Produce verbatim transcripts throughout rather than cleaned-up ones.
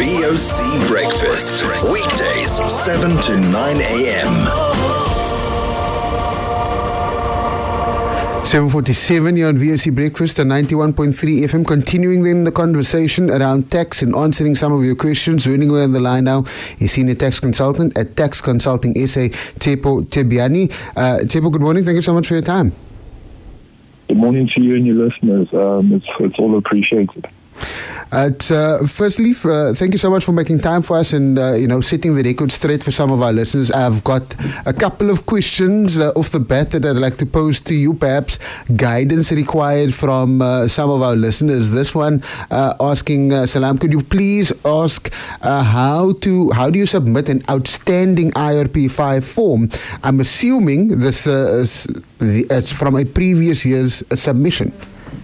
V O C Breakfast. Weekdays, seven to nine a.m. seven forty-seven here on V O C Breakfast on ninety-one point three F M. Continuing then the conversation around tax and answering some of your questions. Joining me on the line now is senior tax consultant at Tax Consulting S A, Tshepo Tebiani. Uh, Tshepo, good morning. Thank you so much for your time. Good morning to you and your listeners. Um, it's, it's all appreciated. Uh, uh, firstly, uh, thank you so much for making time for us and, uh, you know, setting the record straight for some of our listeners. I've got a couple of questions uh, off the bat that I'd like to pose to you, perhaps guidance required from uh, some of our listeners. This one uh, asking, uh, Salam, could you please ask uh, how to how do you submit an outstanding I R P five form? I'm assuming this uh, is the, it's from a previous year's uh, submission.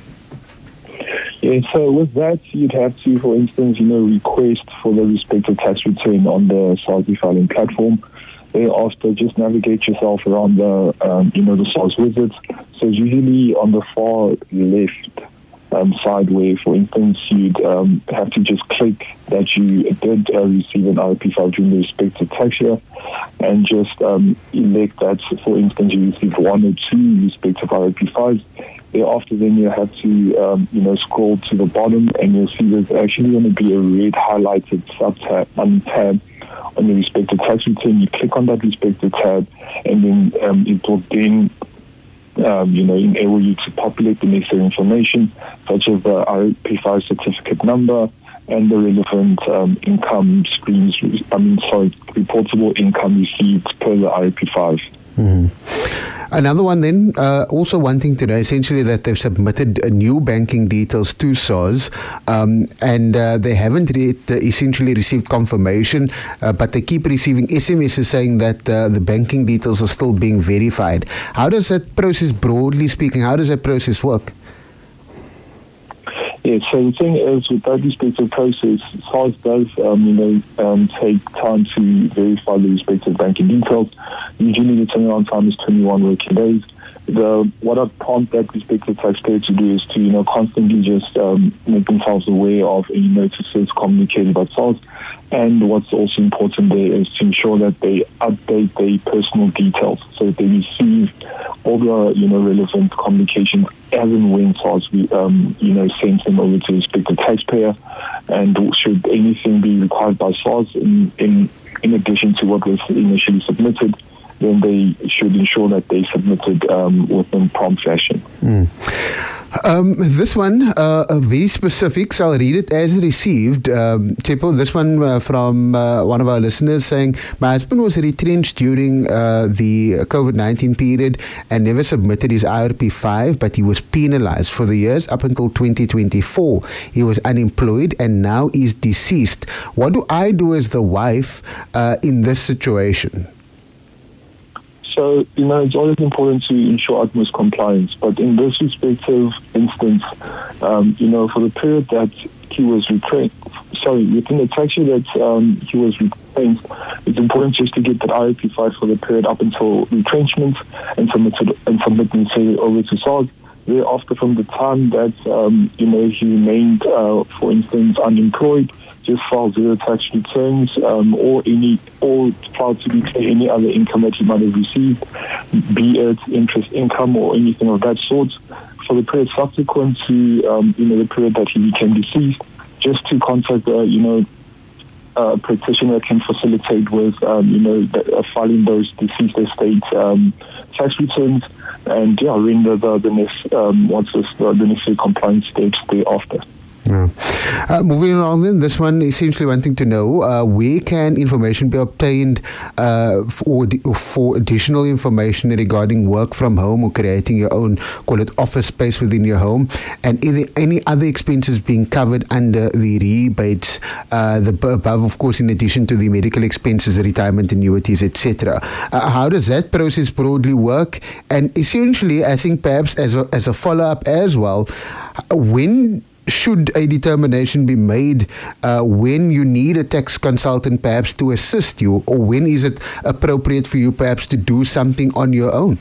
Yeah, so with that, you'd have to, for instance, you know, request for the respective tax return on the SARS e-filing platform. Thereafter, just navigate yourself around the, um, you know, the SARS wizard. So usually on the far left um, side where, for instance, you'd um, have to just click that you did uh, receive an I R P five during the respective tax year and just um, elect that, for instance, you received one or two respective I R P fives. Thereafter, then you have to, um, you know, scroll to the bottom, and you'll see there's actually going to be a red highlighted sub-tab on tab on the respective tax return. You click on that respective tab, and then um, it will then, um, you know, enable you to populate the necessary information, such as the I R P five certificate number and the relevant um, income streams. I mean, sorry, reportable income received per the I R P five. Mm-hmm. Another one then, uh, also wanting to know essentially that they've submitted uh, new banking details to SARS um, and uh, they haven't re- uh, essentially received confirmation, uh, but they keep receiving S M Ses saying that uh, the banking details are still being verified. How does that process, broadly speaking, how does that process work? Yeah, so the thing is, with that respective process, SARS does, um, you know, um, take time to verify the respective banking details. Usually the turnaround time is twenty-one working days. The, what I prompt that respective taxpayer to do is to, you know, constantly just um, make themselves aware of any notices communicated by SARS. And what's also important there is to ensure that they update their personal details so that they receive all the, you know, relevant communications as and when SARS, um, you know, sends them over to the respective taxpayer. And should anything be required by SARS in, in, in addition to what was initially submitted, then they should ensure that they submitted um, within prompt fashion. Mm. Um, this one, uh, very specific, so I'll read it as received. Um, Tshepo, this one uh, from uh, one of our listeners saying, my husband was retrenched during uh, the COVID nineteen period and never submitted his I R P five, but he was penalized for the years up until twenty twenty-four. He was unemployed and now is deceased. What do I do as the wife uh, in this situation? So, you know, it's always important to ensure utmost compliance. But in this respective instance, um, you know, for the period that he was retrenched, sorry, within the tax year that um, he was retrenched, it's important just to get that I R P five for the period up until retrenchment and submit it, and submit and say over to SARS. Thereafter, from the time that, um, you know, he remained, uh, for instance, unemployed, just file zero tax returns um, or any or file to declare any other income that he might have received, be it interest income or anything of that sort. For the period subsequent to um, you know the period that he became deceased, just to contact uh, you know a practitioner can facilitate with um, you know the, uh, filing those deceased estate um, tax returns and yeah render the the next um, once this, the, the necessary compliance steps thereafter. Yeah. Uh, moving along then, this one essentially wanting to know uh, where can information be obtained uh, for, for additional information regarding work from home or creating your own, call it office space within your home, and are there any other expenses being covered under the rebates, uh, the above, of course, in addition to the medical expenses, retirement annuities, et cetera. Uh, how does that process broadly work? And essentially, I think perhaps as a, as a follow-up as well, when should a determination be made uh, when you need a tax consultant perhaps to assist you, or when is it appropriate for you perhaps to do something on your own?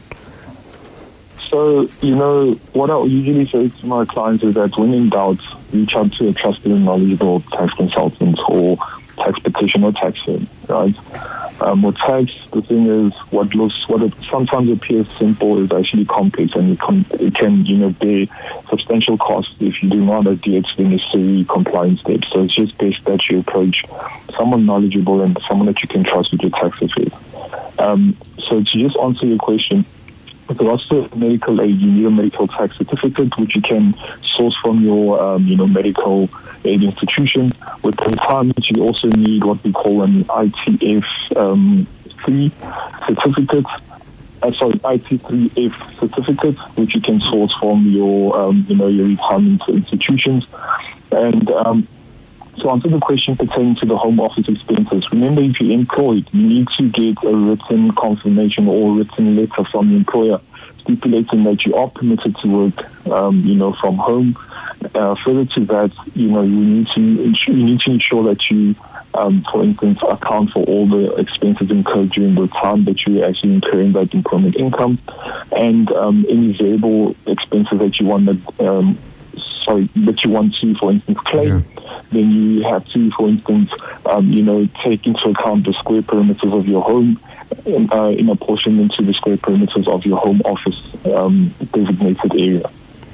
So, you know, what I usually say to my clients is that when in doubt, reach out to a trusted and knowledgeable tax consultant or Um, with tax, the thing is, what looks, what it sometimes appears simple is actually complex, and it can, it can, you know, bear substantial costs if you do not adhere to the necessary compliance steps. So it's just best that you approach someone knowledgeable and someone that you can trust with your tax affairs. Um, so to just answer your question, with regards to medical aid, you need a medical tax certificate, which you can source from your, um, you know, medical aid institution. With retirement, you also need what we call an I T F um, three certificate. Uh, sorry, I T three F certificate, which you can source from your, um, you know, your retirement institutions. And um, to answer the question pertaining to the home office expenses, remember, if you're employed, you need to get a written confirmation or a written letter from the employer stipulating that you are permitted to work, um, you know, from home. Uh, further to that, you know, you need to you need to ensure that you, um, for instance, account for all the expenses incurred during the time that you are actually incurring that employment income, and um, any variable expenses that you want to. Um, sorry, that you want to, for instance, claim, yeah. Then you have to, for instance, um, you know, take into account the square perimeters of your home in, uh, in apportion into the square perimeters of your home office um, designated area.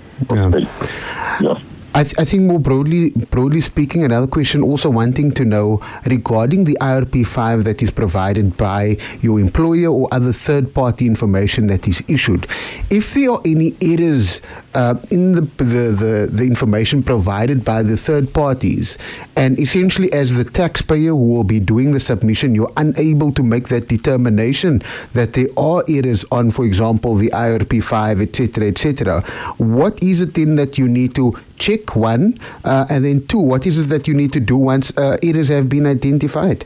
Yeah. Yeah. I, th- I think more broadly broadly speaking, another question also wanting to know regarding the I R P five that is provided by your employer or other third-party information that is issued. If there are any errors uh, in the, the, the, the information provided by the third parties, and essentially as the taxpayer who will be doing the submission, you're unable to make that determination that there are errors on, for example, the I R P five, et cetera, et cetera, what is it then that you need to check, one, uh, and then two, what is it that you need to do once uh, errors have been identified?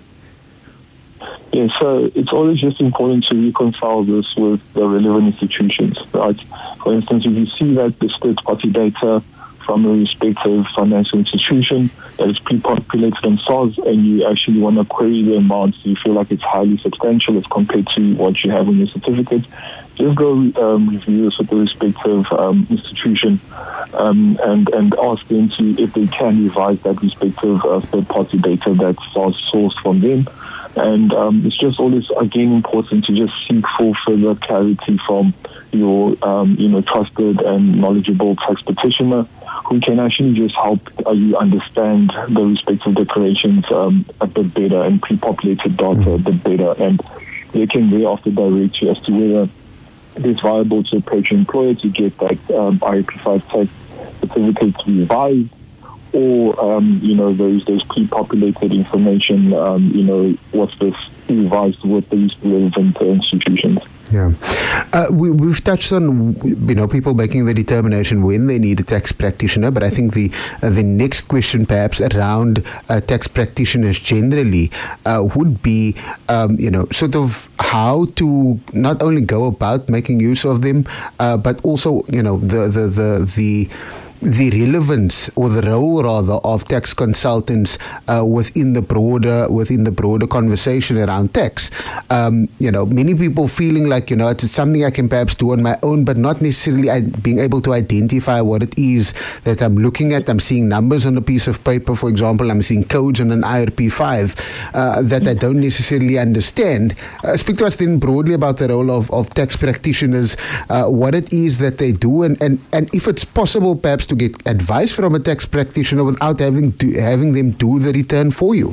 Yeah, so it's always just important to reconcile this with the relevant institutions, right? For instance, if you see that the third-party data from a respective financial institution that is pre-populated on S A R S, and you actually want to query the amounts, you feel like it's highly substantial as compared to what you have in your certificate, just go um, review this with the respective um, institution um, and, and ask them to, if they can revise that respective uh, third-party data that's S A R S sourced from them. And um, it's just always, again, important to just seek for further clarity from your, um, you know, trusted and knowledgeable tax petitioner, who can actually just help uh, you understand the respective declarations um, a bit better and pre-populated data a bit better. And they can thereafter direct you as to whether it is viable to approach your employer to get that um, I R P five tax certificate revised, or, um, you know, those those pre-populated information, um, you know, what's this revised with these relevant uh, institutions. Yeah. Uh, we, we've touched on, you know, people making the determination when they need a tax practitioner, but I think the uh, the next question perhaps around uh, tax practitioners generally uh, would be, um, you know, sort of how to not only go about making use of them, uh, but also, you know, the the the, the the relevance or the role rather of tax consultants uh, within the broader within the broader conversation around tax. Um, you know, many people feeling like, you know, it's, it's something I can perhaps do on my own, but not necessarily I, being able to identify what it is that I'm looking at. I'm seeing numbers on a piece of paper, for example. I'm seeing codes on an I R P five uh, that I don't necessarily understand. Uh, speak to us then broadly about the role of, of tax practitioners, uh, what it is that they do, and, and, and if it's possible perhaps to get advice from a tax practitioner without having to having them do the return for you.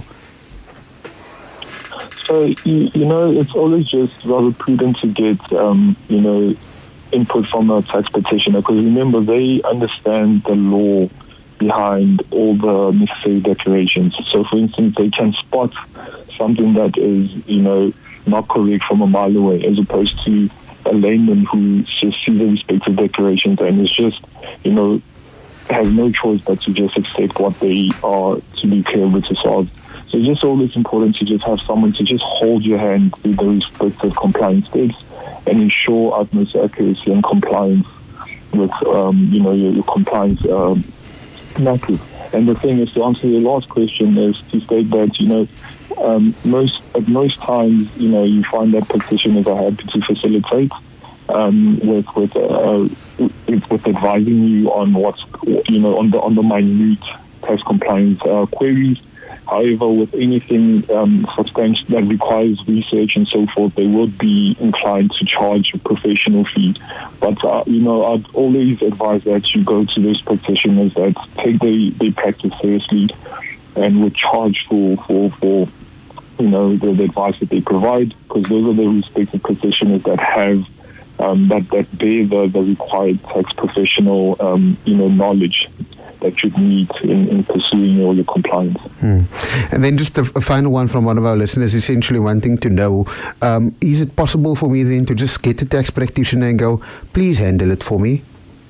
So, you, you know, it's always just rather prudent to get, um, you know, input from a tax practitioner, because remember, they understand the law behind all the necessary declarations. So, for instance, they can spot something that is, you know, not correct from a mile away, as opposed to a layman who just sees the respective declarations and is just, you know, has no choice but to just accept what they are to be clear with the S A R S. So it's just always important to just have someone to just hold your hand with the respective compliance steps and ensure utmost accuracy and compliance with, um, you know, your, your compliance um, matters. And the thing is, to answer your last question, is to state that, you know, um, most at most times, you know, you find that practitioners are happy to facilitate um, with with, uh, with with advising you on what's, you know, on the on the minute tax compliance uh, queries. However, with anything um, substantial that requires research and so forth, they would be inclined to charge a professional fee. But, uh, you know, I'd always advise that you go to those practitioners that take their, their practice seriously and would charge for, for, for you know, the, the advice that they provide, because those are the respective practitioners that have um, that, that bear the, the required tax professional, um, you know, knowledge that you'd need in, in pursuing all your compliance. Hmm. And then just a, a final one from one of our listeners, essentially wanting to know, um, is it possible for me then to just get a tax practitioner and go, please handle it for me?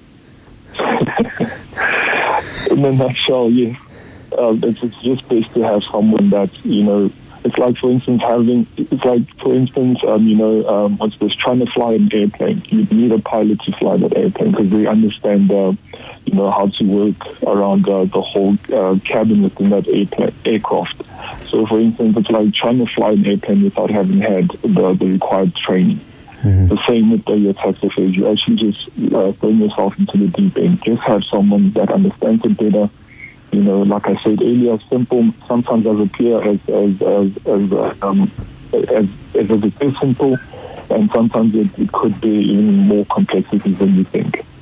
In a nutshell, yes. Uh, it's, it's just best to have someone that, you know, it's like, for instance, having, it's like, for instance, um, you know, um, what's this, trying to fly an airplane. You need a pilot to fly that airplane because they understand, uh, you know, how to work around uh, the whole uh, cabin within that airplane, aircraft. So, for instance, it's like trying to fly an airplane without having had the, the required training. Mm-hmm. The same with uh, your tax affairs. You actually just uh, throw yourself into the deep end. Just have someone that understands it better. You know, like I said earlier, simple sometimes does appear as as as as, uh, um, as, as as it is simple, and sometimes it, it could be even more complexities than you think.